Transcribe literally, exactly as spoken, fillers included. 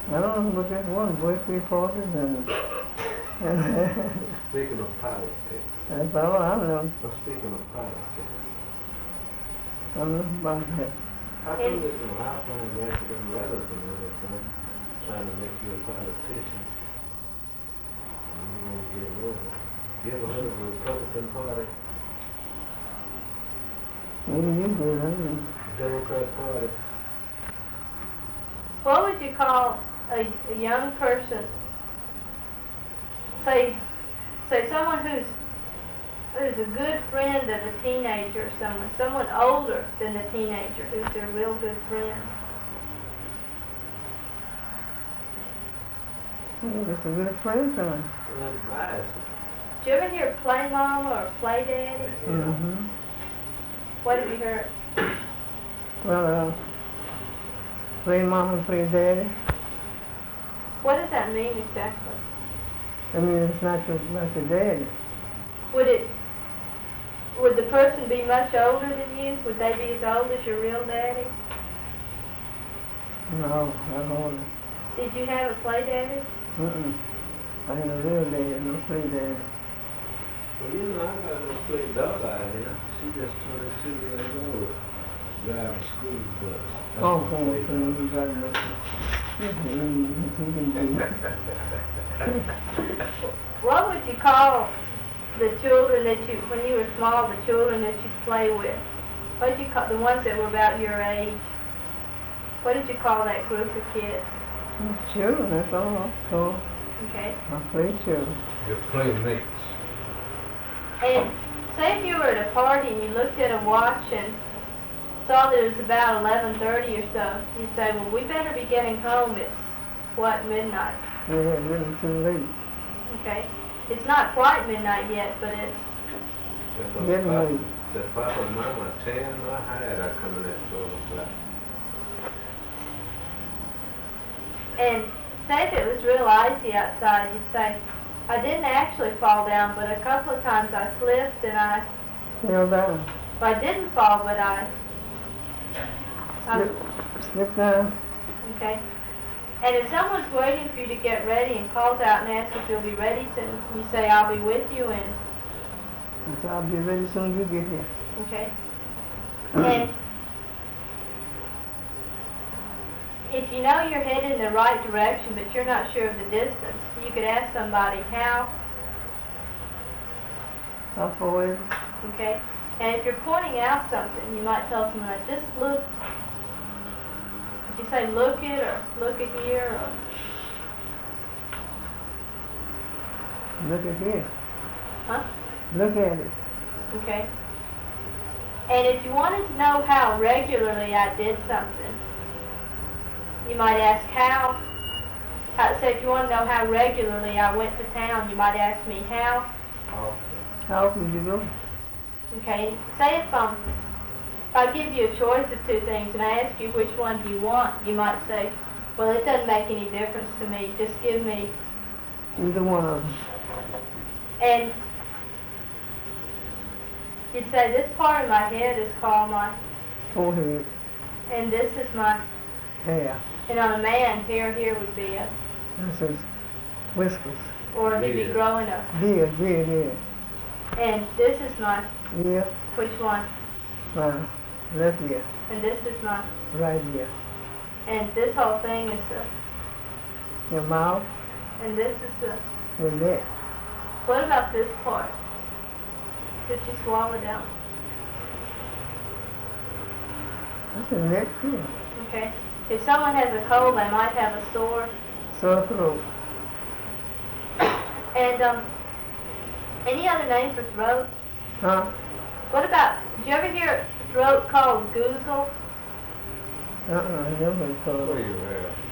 I don't know, but just one, birthday parties and, and Speaking of politics. that's all I know. I'm speaking of politics. I don't know about that. How come this no outline rather than letters and everything, trying to make you a politician? And you won't get over. You ever heard of the Republican Party? Maybe you do, I mean. Democrat Party? What would you call a, a young person, say, say someone who's who's a good friend of a teenager or someone, someone older than the teenager who's their real good friend? Yeah, it's a good friend to him. Well, advise Did you ever hear Play Mama or Play Daddy? Mm-hmm. What have you heard? Well, uh, play mama, play daddy. What does that mean exactly? I mean, it's not your, not your daddy. Would it, would the person be much older than you? Would they be as old as your real daddy? No, not older. Did you have a play daddy? Mm-mm. I had a real daddy, no play daddy. Well, you know, I got no play dog out here. She just twenty-two years old. Drive a school bus. That's Oh, my come on, play come on, dog. you got nothing. You can do it. What would you call the children that you, when you were small, the children that you play with? What did you call, the ones that were about your age? What did you call that group of kids? Children, that's all. So Okay. I play children. Your playmates. And say if you were at a party and you looked at a watch and saw that it was about eleven thirty or so, you'd say, well, we better be getting home. It's, what, midnight? Yeah, a little too late. Okay. It's not quite midnight yet, but it's, Getting late. The papa and mama tan my hide, I come in that twelve o'clock. and say if it was real icy outside, you'd say, I didn't actually fall down, but a couple of times I slipped and I, Fell down. well, I didn't fall, but I, I Slip, slip down. okay. And if someone's waiting for you to get ready and calls out and asks if you'll be ready soon, you say, I'll be with you, and, I said, I'll be ready as soon as you get here. okay. And if you know you're headed in the right direction, but you're not sure of the distance, you could ask somebody how, How far is it? okay? And if you're pointing out something, you might tell someone, just look. If you say look it or look at here or, Look at here. huh? Look at it. Okay. And if you wanted to know how regularly I did something, you might ask how. how say if you want to know how regularly I went to town, you might ask me how. How often did you go? Okay. Say if um if I give you a choice of two things and I ask you which one do you want, you might say, well, it doesn't make any difference to me. Just give me. Either one of them. And you'd say this part of my head is called my, Forehead, and this is my, hair. and on a man, hair here would be a, This is whiskers. or he'd be Beard. growing a, Beard, beard, yeah. and this is my, Yeah, which one? my left ear, And this is my, right ear. and this whole thing is the, Your mouth, and this is the, your neck. what about this part that you swallow down? That's your neck too. Okay. If someone has a cold, they might have a sore. Sore throat. And um, any other name for throat? Huh? What about, did you ever hear a throat called goozle? Uh-uh, I never heard What called. do you have?